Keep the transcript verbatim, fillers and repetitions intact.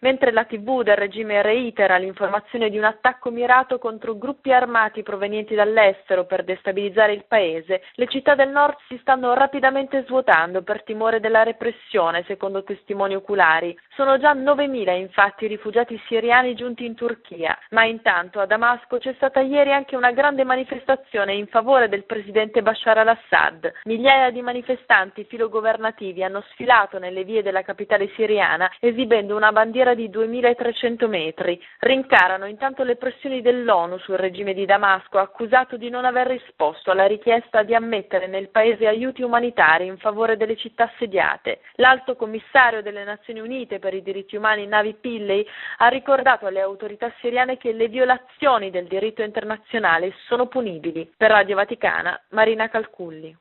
Mentre la tivù del regime reitera l'informazione di un attacco mirato contro gruppi armati provenienti dall'estero per destabilizzare il paese, le città del nord si stanno rapidamente svuotando per timore della repressione, secondo testimoni oculari. Sono già novemila infatti i rifugiati siriani giunti in Turchia, ma intanto a Damasco c'è stata ieri anche una grande manifestazione in favore del presidente Bashar al-Assad. Migliaia di manifestanti filogovernativi hanno sfilato nelle vie della capitale siriana esibendo una bandiera di duemilatrecento metri. Rincarano intanto le pressioni dell'ONU sul regime di Damasco, accusato di non aver risposto alla richiesta di ammettere nel paese aiuti umanitari in favore delle città assediate. L'alto commissario delle Nazioni Unite per i diritti umani Navi Pillay ha ricordato alle autorità siriane che le violazioni del diritto internazionale sono punibili. Per Radio Vaticana, Marina Calculli.